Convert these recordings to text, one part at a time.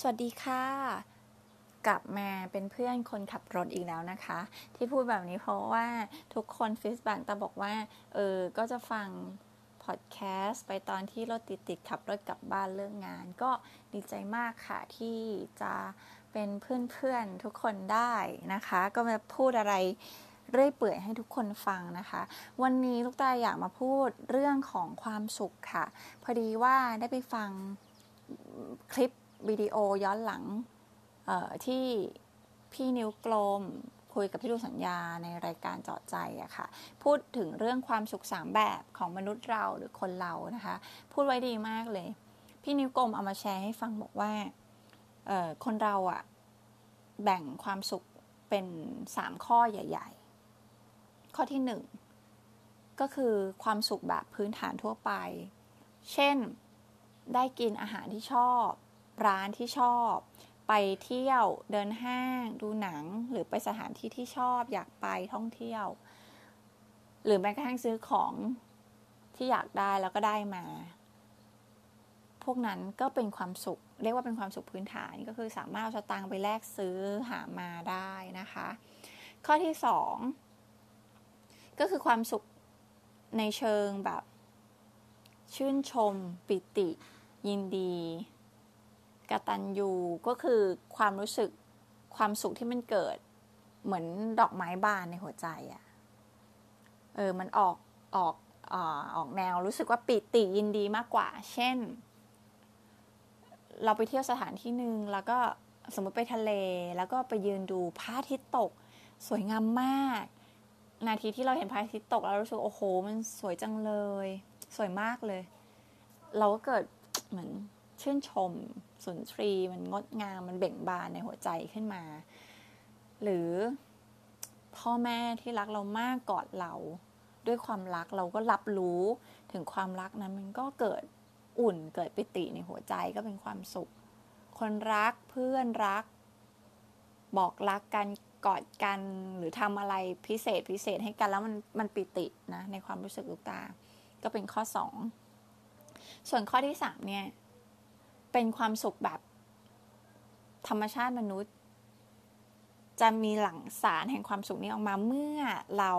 สวัสดีค่ะกลับมาเป็นเพื่อนคนขับรถอีกแล้วนะคะที่พูดแบบนี้เพราะว่าทุกคนฟีดแบ็กแต่บอกว่าก็จะฟังพอดแคสต์ไปตอนที่รถติดขับรถกลับบ้านเลิกงานก็ดีใจมากค่ะที่จะเป็นเพื่อนๆทุกคนได้นะคะก็มาพูดอะไรเรื่อยเปื่อยให้ทุกคนฟังนะคะวันนี้ลูกตาอยากมาพูดเรื่องของความสุขค่ะพอดีว่าได้ไปฟังคลิปวิดีโอย้อนหลังที่พี่นิ้วกลมคุยกับพี่ดูสัญญาในรายการเจาะใจอะค่ะพูดถึงเรื่องความสุข3แบบของมนุษย์เราหรือคนเรานะคะพูดไว้ดีมากเลยพี่นิ้วกลมเอามาแชร์ให้ฟังบอกว่าคนเราอะแบ่งความสุขเป็น3ข้อใหญ่ๆข้อที่1ก็คือความสุขแบบพื้นฐานทั่วไปเช่นได้กินอาหารที่ชอบร้านที่ชอบไปเที่ยวเดินห้างดูหนังหรือไปสถานที่ที่ชอบอยากไปท่องเที่ยวหรือแม้กระทั่งซื้อของที่อยากได้แล้วก็ได้มาพวกนั้นก็เป็นความสุขเรียกว่าเป็นความสุขพื้นฐานก็คือสามารถเอาสตางค์ไปแลกซื้อหามาได้นะคะข้อที่2ก็คือความสุขในเชิงแบบชื่นชมปิติยินดีกตัญญูก็คือความรู้สึกความสุขที่มันเกิดเหมือนดอกไม้บานในหัวใจอะมันออกแนวรู้สึกว่าปิติยินดีมากกว่าเช่นเราไปเที่ยวสถานที่นึงแล้วก็สมมติไปทะเลแล้วก็ไปยืนดูพระอาทิตย์ตกสวยงามมากนาทีที่เราเห็นพระอาทิตย์ตกเรารู้สึกโอ้โหมันสวยจังเลยสวยมากเลยเราก็เกิดเหมือนชื่นชมสุนทรีมันงดงามมันเบ่งบานในหัวใจขึ้นมาหรือพ่อแม่ที่รักเรามากกอดเราด้วยความรักเราก็รับรู้ถึงความรักนั้นมันก็เกิดอุ่นเกิดปิติในหัวใจก็เป็นความสุขคนรักเพื่อนรักบอกรักกันกอดกันหรือทำอะไรพิเศษให้กันแล้วมันปิตินะในความรู้สึกลูกตาก็เป็นข้อ2ส่วนข้อที่3เนี่ยเป็นความสุขแบบธรรมชาติมนุษย์จะมีหลั่งสารแห่งความสุขนี้ออกมาเมื่อเรา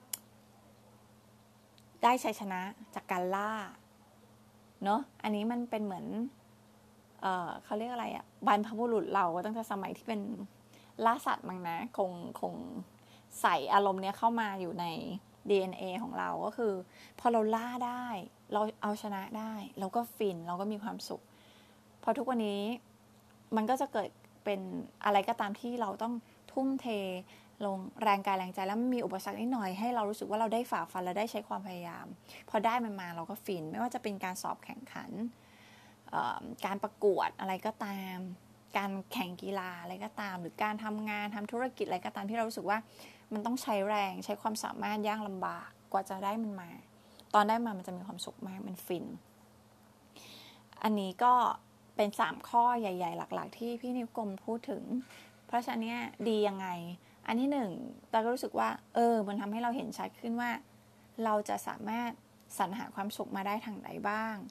ได้ชัยชนะจากการล่าเนาะอันนี้มันเป็นเหมือนเขาเรียกอะไรอะบรรพบุรุษเราตั้งแต่สมัยที่เป็นล่าสัตว์มั้งนะคงใส่อารมณ์เนี้ยเข้ามาอยู่ใน DNA ของเราก็คือพอเราล่าได้เราเอาชนะได้เราก็ฟินเราก็มีความสุขพอทุกวันนี้มันก็จะเกิดเป็นอะไรก็ตามที่เราต้องทุ่มเทลงแรงกายแรงใจแล้วมีอุปสรรคนิดหน่อยให้เรารู้สึกว่าเราได้ฝ่าฟันและได้ใช้ความพยายามพอได้มันมาเราก็ฟินไม่ว่าจะเป็นการสอบแข่งขันการประกวดอะไรก็ตามการแข่งกีฬาอะไรก็ตามหรือการทำงานทำธุรกิจอะไรก็ตามที่เรารู้สึกว่ามันต้องใช้แรงใช้ความสามารถยากลำบากกว่าจะได้มันมาตอนได้มามันจะมีความสุขมากมันฟินอันนี้ก็เป็น3ข้อใหญ่ๆหลักๆที่พี่นิวกลมพูดถึงเพราะฉะนั้นดียังไงอันที่1ตาก็รู้สึกว่ามันทำให้เราเห็นชัดขึ้นว่าเราจะสามารถสรรหาความสุขมาได้ทางไหนบ้าง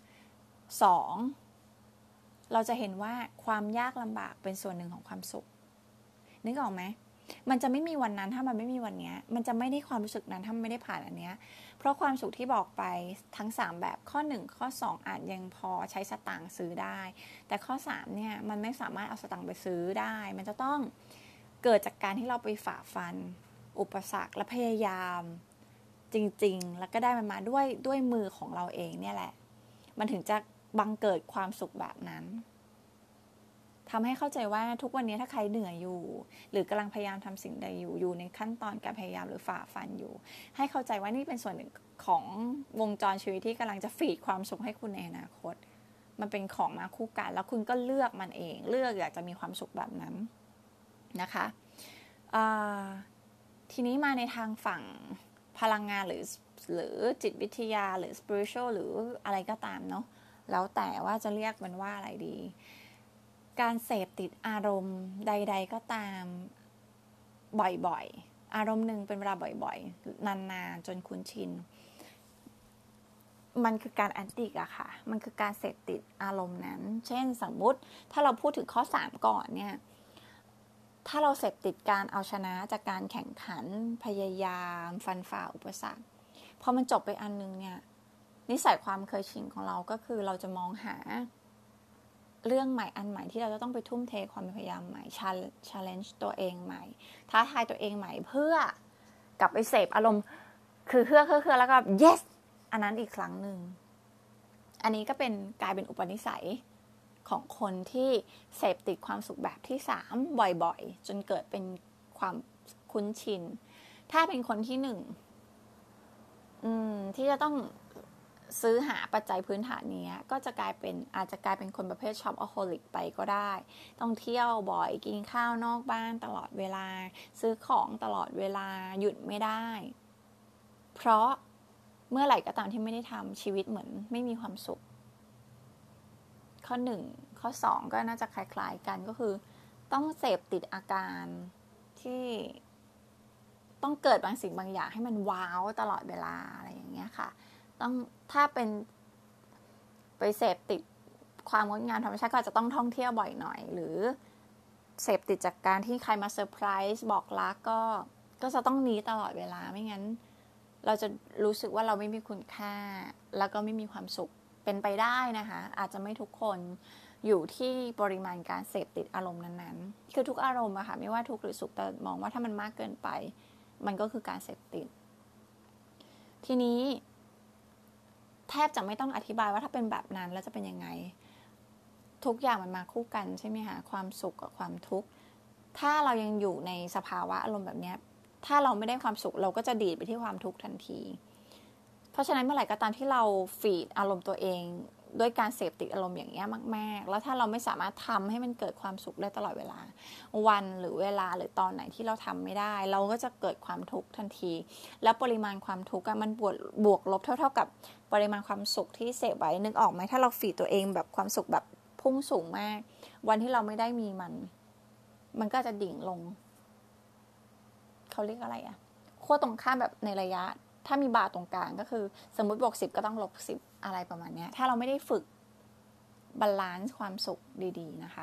2เราจะเห็นว่าความยากลำบากเป็นส่วนหนึ่งของความสุขนึกออกไหมมันจะไม่มีวันนั้นถ้ามันไม่มีวันนี้มันจะไม่ได้ความรู้สึกนั้นถ้ามันไม่ได้ผ่านอันเนี้ยเพราะความสุขที่บอกไปทั้ง3แบบข้อ1ข้อ2อาจยังพอใช้สตางค์ซื้อได้แต่ข้อ3เนี่ยมันไม่สามารถเอาสตางค์ไปซื้อได้มันจะต้องเกิดจากการที่เราไปฝ่าฟันอุปสรรคและพยายามจริงๆแล้วก็ได้มันมาด้วยมือของเราเองเนี่ยแหละมันถึงจะบังเกิดความสุขแบบนั้นทำให้เข้าใจว่าทุกวันนี้ถ้าใครเหนื่อยอยู่หรือกำลังพยายามทำสิ่งใดอยู่ในขั้นตอนการพยายามหรือฝ่าฟันอยู่ให้เข้าใจว่านี่เป็นส่วนหนึ่งของวงจรชีวิตที่กำลังจะฟีดความสุขให้คุณในอนาคตมันเป็นของมาคู่กันแล้วคุณก็เลือกมันเองเลือกอยากจะมีความสุขแบบนั้นนะคะทีนี้มาในทางฝั่งพลังงานหรือจิตวิทยาหรือ spiritual หรืออะไรก็ตามเนาะแล้วแต่ว่าจะเรียกมันว่าอะไรดีการเสพติดอารมณ์ใดๆก็ตามบ่อยๆอารมณ์หนึ่งเป็นเวลาบ่อยๆนานๆจนคุ้นชินมันคือการแอดดิกอะค่ะมันคือการเสพติดอารมณ์นั้นเช่นสมมุติถ้าเราพูดถึงข้อ3ก่อนเนี่ยถ้าเราเสพติดการเอาชนะจากการแข่งขันพยายามฟันฝ่าอุปสรรคพอมันจบไปอันนึงเนี่ยนิสัยความเคยชินของเราก็คือเราจะมองหาเรื่องใหม่อันใหม่ที่เราจะต้องไปทุ่มเทความพยายามใหม่ challenge ตัวเองใหม่ท้าทายตัวเองใหม่เพื่อกลับไปเสพอารมณ์คือเครือแล้วก็ yes อันนั้นอีกครั้งหนึ่งอันนี้ก็เป็นกลายเป็นอุปนิสัยของคนที่เสพติดความสุขแบบที่3บ่อยๆจนเกิดเป็นความคุ้นชินถ้าเป็นคนที่1ที่จะต้องซื้อหาปัจจัยพื้นฐานนี้ก็จะอาจจะกลายเป็นคนประเภทช็อปอโฮลิกไปก็ได้ต้องเที่ยวบ่อยกินข้าวนอกบ้านตลอดเวลาซื้อของตลอดเวลาหยุดไม่ได้เพราะเมื่อไหร่ก็ตามที่ไม่ได้ทำชีวิตเหมือนไม่มีความสุขข้อ1ข้อ2ก็น่าจะคล้ายๆกันก็คือต้องเสพติดอาการที่ต้องเกิดบางสิ่งบางอย่างให้มันว้าวตลอดเวลาอะไรอย่างเงี้ยค่ะต้องถ้าเป็นไปเสพติดความงดงามธรรมชาติก็อาจจะต้องท่องเที่ยวบ่อยหน่อยหรือเสพติดจากการที่ใครมาเซอร์ไพรส์บอกรักก็จะต้องนี้ตลอดเวลาไม่งั้นเราจะรู้สึกว่าเราไม่มีคุณค่าแล้วก็ไม่มีความสุขเป็นไปได้นะคะอาจจะไม่ทุกคนอยู่ที่ปริมาณการเสพติดอารมณ์นั้นๆคือทุกอารมณ์อะค่ะไม่ว่าทุกข์หรือสุขแต่มองว่าถ้ามันมากเกินไปมันก็คือการเสพติดทีนี้แทบจะไม่ต้องอธิบายว่าถ้าเป็นแบบนั้นแล้วจะเป็นยังไงทุกอย่างมันมาคู่กันใช่ไหมคะความสุขกับความทุกข์ถ้าเรายังอยู่ในสภาวะอารมณ์แบบนี้ถ้าเราไม่ได้ความสุขเราก็จะดีดไปที่ความทุกข์ทันทีเพราะฉะนั้นเมื่อไหร่ก็ตามที่เราฟีดอารมณ์ตัวเองด้วยการเสพติดอารมณ์อย่างนี้มากๆแล้วถ้าเราไม่สามารถทำให้มันเกิดความสุขได้ตลอดเวลาวันหรือเวลาหรือตอนไหนที่เราทำไม่ได้เราก็จะเกิดความทุกข์ทันทีแล้วปริมาณความทุกข์มันบวกลบเท่ากับปริมาณความสุขที่เสพไว้นึกออกไหมถ้าเราฟีดตัวเองแบบความสุขแบบพุ่งสูงมากวันที่เราไม่ได้มีมันก็จะดิ่งลงเขาเรียกอะไรอะขั้วตรงข้ามแบบในระยะถ้ามีบาร์ตรงกลางก็คือสมมติ+10ก็ต้อง-10อะไรประมาณนี้ถ้าเราไม่ได้ฝึกบาลานซ์ความสุขดีๆนะคะ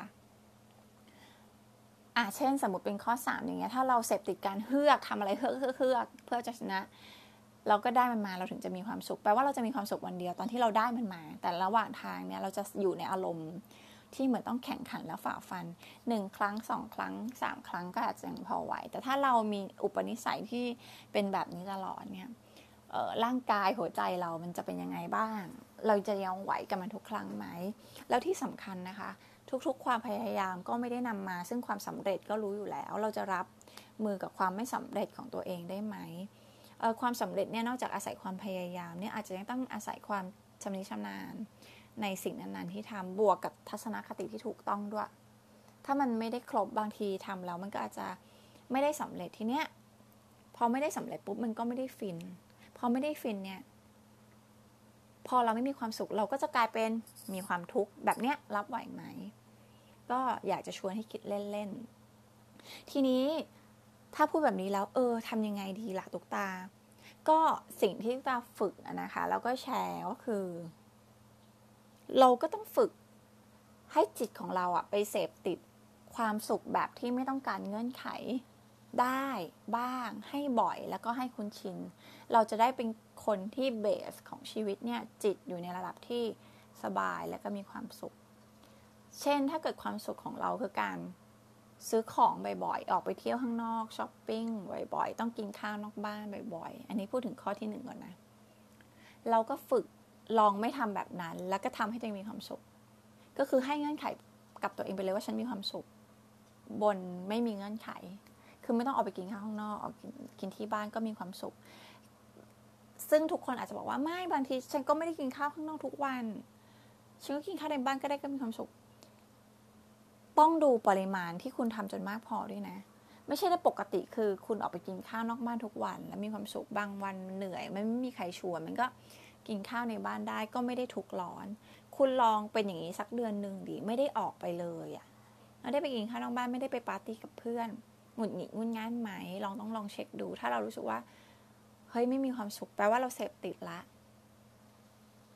เช่นสมมติเป็นข้อ3อย่างเงี้ยถ้าเราเสพติดการเฮือกทำอะไรเฮือกเพื่อจะชนะเราก็ได้มันมาเราถึงจะมีความสุขแปลว่าเราจะมีความสุขวันเดียวตอนที่เราได้มันมาแต่ระหว่างทางเนี่ยเราจะอยู่ในอารมณ์ที่เหมือนต้องแข่งขันและฝ่าฟัน1ครั้ง2ครั้ง3ครั้งก็อาจจะยังพอไหวแต่ถ้าเรามีอุปนิสัยที่เป็นแบบนี้ตลอดเนี่ยร่างกายหัวใจเรามันจะเป็นยังไงบ้างเราจะยังไหวกับมันทุกครั้งไหมแล้วที่สำคัญนะคะทุกๆความพยายามก็ไม่ได้นำมาซึ่งความสำเร็จก็รู้อยู่แล้วเราจะรับมือกับความไม่สำเร็จของตัวเองได้ไหมความสำเร็จเนี่ยนอกจากอาศัยความพยายามเนี่ยอาจจะยังต้องอาศัยความชำนิชำนาญในสิ่งนั้นๆที่ทำบวกกับทัศนคติที่ถูกต้องด้วยถ้ามันไม่ได้ครบบางทีทำแล้วมันก็อาจจะไม่ได้สำเร็จทีเนี้ยพอไม่ได้สำเร็จปุ๊บมันก็ไม่ได้ฟินพอไม่ได้ฟินเนี่ยพอเราไม่มีความสุขเราก็จะกลายเป็นมีความทุกข์แบบเนี้ยรับไหวไหมก็อยากจะชวนให้คิดเล่นๆทีนี้ถ้าพูดแบบนี้แล้วทำยังไงดีล่ะตุ๊กตาก็สิ่งที่ตุ๊กตาฝึกนะคะแล้วก็แชร์ก็คือเราก็ต้องฝึกให้จิตของเราไปเสพติดความสุขแบบที่ไม่ต้องการเงื่อนไขได้บ้างให้บ่อยแล้วก็ให้คุ้นชินเราจะได้เป็นคนที่เบสของชีวิตเนี่ยจิตอยู่ในระดับที่สบายและก็มีความสุขเช่นถ้าเกิดความสุขของเราคือการซื้อของบ่อยๆออกไปเที่ยวข้างนอกช้อปปิ้งบ่อยๆต้องกินข้าวนอกบ้านบ่อยๆอันนี้พูดถึงข้อที่1ก่อนนะเราก็ฝึกลองไม่ทำแบบนั้นแล้วก็ทำให้ตัวเองมีความสุขก็คือให้เงื่อนไขกับตัวเองไปเลยว่าฉันมีความสุขบนไม่มีเงื่อนไขคือไม่ต้องออกไปกินข้าวข้างนอกออกกินที่บ้านก็มีความสุขซึ่งทุกคนอาจจะบอกว่าไม่บางทีฉันก็ไม่ได้กินข้าวข้างนอกทุกวันฉันก็กินข้าวในบ้านก็ได้ก็มีความสุขต้องดูปริมาณที่คุณทำจนมากพอด้วยนะไม่ใช่ได้ปกติคือคุณออกไปกินข้าวนอกบ้านทุกวันแล้วมีความสุขบางวันเหนื่อยไม่มีใครชวนมันก็กินข้าวในบ้านได้ก็ไม่ได้ทุกข์ร้อนคุณลองเป็นอย่างนี้สักเดือนนึงดิไม่ได้ออกไปเลยไม่ได้ไปกินข้าวนอกบ้านไม่ได้ไปปาร์ตี้กับเพื่อนหงุดหงิดงุนง่านไหมต้องลองเช็คดูถ้าเรารู้สึกว่าเฮ้ยไม่มีความสุขแปลว่าเราเสพติดละ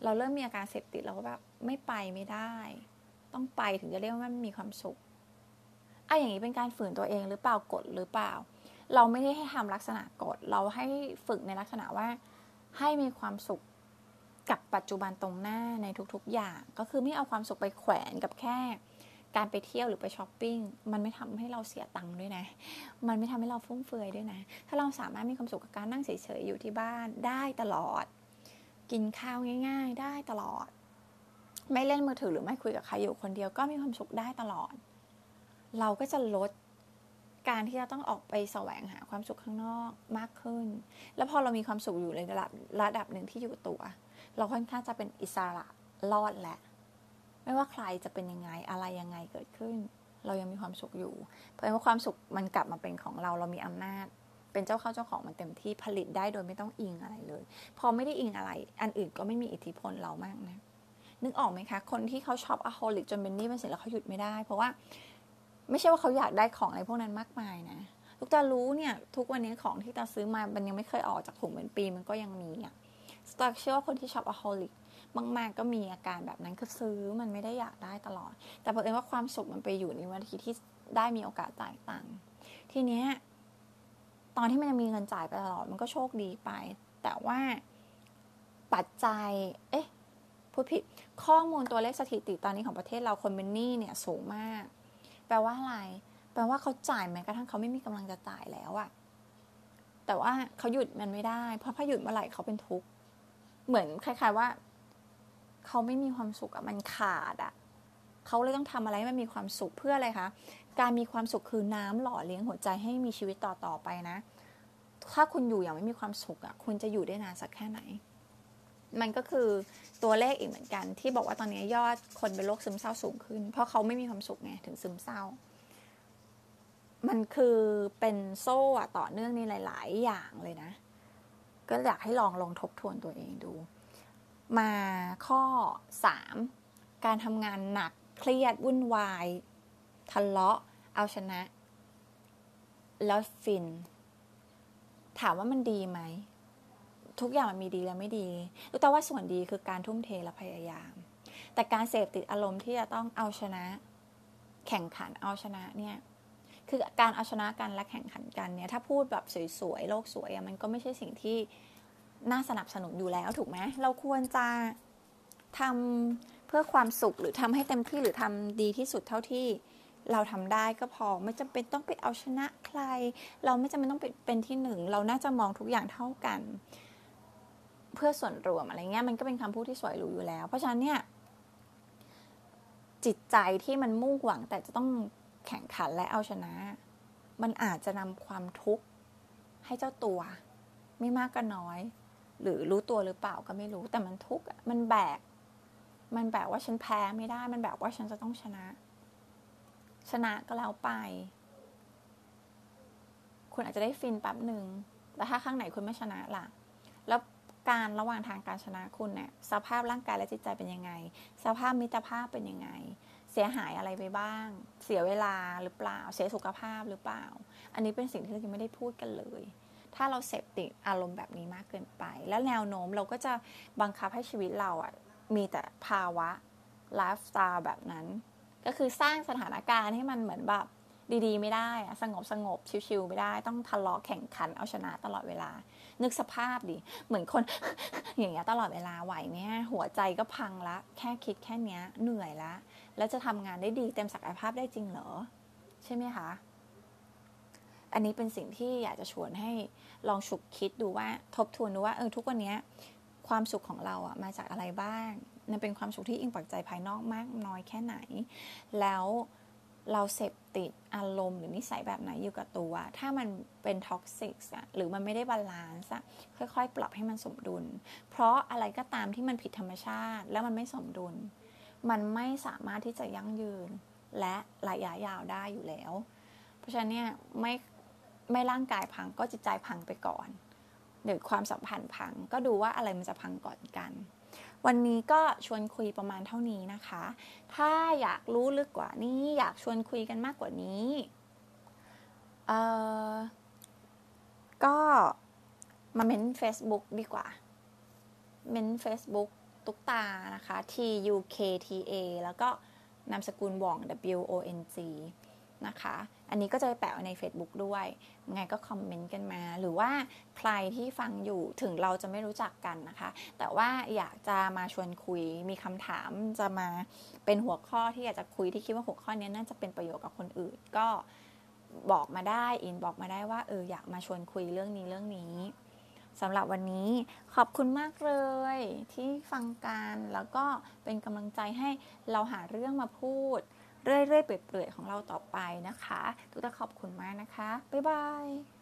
เราเริ่มมีอาการเสพติดเราก็แบบไม่ไปไม่ได้ต้องไปถึงจะเรียกว่ามันมีความสุขอย่างนี้เป็นการฝืนตัวเองหรือเปล่ากดหรือเปล่าเราไม่ได้ให้ทำลักษณะกดเราให้ฝึกในลักษณะว่าให้มีความสุขกับปัจจุบันตรงหน้าในทุกๆอย่างก็คือไม่เอาความสุขไปแขวนกับแค่การไปเที่ยวหรือไปช้อปปิ้งมันไม่ทำให้เราเสียตังค์ด้วยนะมันไม่ทำให้เราฟุ่มเฟือยด้วยนะถ้าเราสามารถมีความสุขกับการนั่งเฉยๆอยู่ที่บ้านได้ตลอดกินข้าวง่ายๆได้ตลอดไม่เล่นมือถือหรือไม่คุยกับใครอยู่คนเดียวก็มีความสุขได้ตลอดเราก็จะลดการที่จะต้องออกไปแสวงหาความสุขข้างนอกมากขึ้นแล้วพอเรามีความสุขอยู่ในระดับหนึ่งที่อยู่ตัวเราค่อนข้างจะเป็นอิสระรอดแหละไม่ว่าใครจะเป็นยังไงอะไรยังไงเกิดขึ้นเรายังมีความสุขอยู่เพราะว่าความสุขมันกลับมาเป็นของเรามีอำนาจเป็นเจ้าเข้าเจ้าของมันเต็มที่ผลิตได้โดยไม่ต้องอิงอะไรเลยพอไม่ได้อิงอะไรอันอื่นก็ไม่มีอิทธิพลเรามากนะนึกออกไหมคะคนที่เขาช็อปอะโฮลิกจนเป็นหนี้เป็นสินแล้วเขาหยุดไม่ได้เพราะว่าไม่ใช่ว่าเขาอยากได้ของอะไรพวกนั้นมากมายนะลูกตารู้เนี่ยทุกวันนี้ของที่ตาซื้อมามันยังไม่เคยออกจากถุงเป็นปีมันก็ยังมีสตาร์เชื่อว่าคนที่ช็อปอะโฮลิกมากๆก็มีอาการแบบนั้นคือซื้อมันไม่ได้อยากได้ตลอดแต่เพราะเอิญว่าความสุขมันไปอยู่ในวันที่ได้มีโอกาสจ่ายตังค์ทีเนี้ยตอนที่มันยังมีเงินจ่ายไปตลอดมันก็โชคดีไปแต่ว่าปัจจัยพูดผิดข้อมูลตัวเลขสถิติตอนนี้ของประเทศเราคนเป็นหนี้เนี่ยสูงมากแปลว่าอะไรแปลว่าเขาจ่ายแม้กระทั่งเขาไม่มีกำลังจะจ่ายแล้วอะแต่ว่าเขาหยุดมันไม่ได้เพราะพอหยุดเมื่อไหร่เขาเป็นทุกข์เหมือนคล้ายๆว่าเขาไม่มีความสุขอะมันขาดอะเขาเลยต้องทำอะไรให้มันมีความสุขเพื่ออะไรคะการมีความสุขคือน้ำหล่อเลี้ยงหัวใจให้มีชีวิตต่อไปนะถ้าคุณอยู่อย่างไม่มีความสุขอะคุณจะอยู่ได้นานสักแค่ไหนมันก็คือตัวเลขอีกเหมือนกันที่บอกว่าตอนนี้ยอดคนเป็นโรคซึมเศร้าสูงขึ้นเพราะเขาไม่มีความสุขไงถึงซึมเศร้ามันคือเป็นโซ่ต่อเนื่องในหลายๆอย่างเลยนะก็อยากให้ลองทบทวนตัวเองดูมาข้อ3การทำงานหนักเครียดวุ่นวายทะเลาะเอาชนะแล้วฟินถามว่ามันดีไหมทุกอย่างมันมีดีและไม่ดีรู้แต่ว่าส่วนดีคือการทุ่มเทและพยายามแต่การเสพติดอารมณ์ที่จะต้องเอาชนะแข่งขันเอาชนะเนี่ยคือการเอาชนะกันและแข่งขันกันเนี่ยถ้าพูดแบบสวยๆโลกสวยมันก็ไม่ใช่สิ่งที่น่าสนับสนุนอยู่แล้วถูกไหมเราควรจะทำเพื่อความสุขหรือทำให้เต็มที่หรือทำดีที่สุดเท่าที่เราทำได้ก็พอไม่จำเป็นต้องไปเอาชนะใครเราไม่จำเป็นต้องเป็นที่หนึ่งเราน่าจะมองทุกอย่างเท่ากันเพื่อส่วนรวมอะไรเงี้ยมันก็เป็นคำพูดที่สวยหรูอยู่แล้วเพราะฉะนั้นเนี่ยจิตใจที่มันมุ่งหวังแต่จะต้องแข่งขันและเอาชนะมันอาจจะนำความทุกข์ให้เจ้าตัวไม่มากก็น้อยหรือรู้ตัวหรือเปล่าก็ไม่รู้แต่มันทุกข์มันแบกว่าฉันแพ้ไม่ได้มันแบกว่าฉันจะต้องชนะก็แล้วไปคุณอาจจะได้ฟินแป๊บหนึ่งแต่ถ้าข้างไหนคุณไม่ชนะล่ะแล้วการระหว่างทางการชนะคุณเนี่ยสภาพร่างกายและจิตใจเป็นยังไงสภาพมิตรภาพเป็นยังไงเสียหายอะไรไปบ้างเสียเวลาหรือเปล่าเสียสุขภาพหรือเปล่าอันนี้เป็นสิ่งที่เรายังไม่ได้พูดกันเลยถ้าเราเสพติดอารมณ์แบบนี้มากเกินไปแล้วแนวโน้มเราก็จะบังคับให้ชีวิตเรามีแต่ภาวะไลฟ์สไตล์แบบนั้นก็คือสร้างสถานการณ์ให้มันเหมือนแบบดีๆไม่ได้สงบชิวๆไม่ได้ต้องทะเลาะแข่งขันเอาชนะตลอดเวลานึกสภาพดิเหมือนคน อย่างเงี้ยตลอดเวลาไหวไหมหัวใจก็พังละแค่คิดแค่เนี้ยเหนื่อยละแล้วจะทำงานได้ดีเต็มศักยภาพได้จริงเหรอใช่ไหมคะอันนี้เป็นสิ่งที่อยากจะชวนให้ลองฉุกคิดดูว่าทบทวนดูว่าทุกวันนี้ความสุขของเรามาจากอะไรบ้างมันเป็นความสุขที่อิงปักใจภายนอกมากน้อยแค่ไหนแล้วเราเสพติดอารมณ์หรือนิสัยแบบไหนอยู่กับตัวถ้ามันเป็นท็อกซิกหรือมันไม่ได้บาลานซ์ค่อยๆปรับให้มันสมดุลเพราะอะไรก็ตามที่มันผิดธรรมชาติแล้วมันไม่สมดุลมันไม่สามารถที่จะยั่งยืนและระยะยาวได้อยู่แล้วเพราะฉะนั้นเนี่ยไม่ร่างกายพังก็จิตใจพังไปก่อนหรือความสัมพันธ์พังก็ดูว่าอะไรมันจะพังก่อนกันวันนี้ก็ชวนคุยประมาณเท่านี้นะคะถ้าอยากรู้ลึกกว่านี้อยากชวนคุยกันมากกว่านี้ก็มาเม้น Facebook ดีกว่าเม้น Facebook ตุ๊กตานะคะ TUKTA แล้วก็นามสกุลว่อง WONG นะคะอันนี้ก็จะไปแปะไว้ใน Facebook ด้วยไงก็คอมเมนต์กันมาหรือว่าใครที่ฟังอยู่ถึงเราจะไม่รู้จักกันนะคะแต่ว่าอยากจะมาชวนคุยมีคำถามจะมาเป็นหัวข้อที่อยากจะคุยที่คิดว่าหัวข้อนี้น่าจะเป็นประโยชน์กับคนอื่นก็บอกมาได้บอกมาได้ว่าอยากมาชวนคุยเรื่องนี้สำหรับวันนี้ขอบคุณมากเลยที่ฟังกันแล้วก็เป็นกำลังใจให้เราหาเรื่องมาพูดเรื่อยๆเปื่อยๆของเราต่อไปนะคะทุกท่านขอบคุณมากนะคะบ๊ายบาย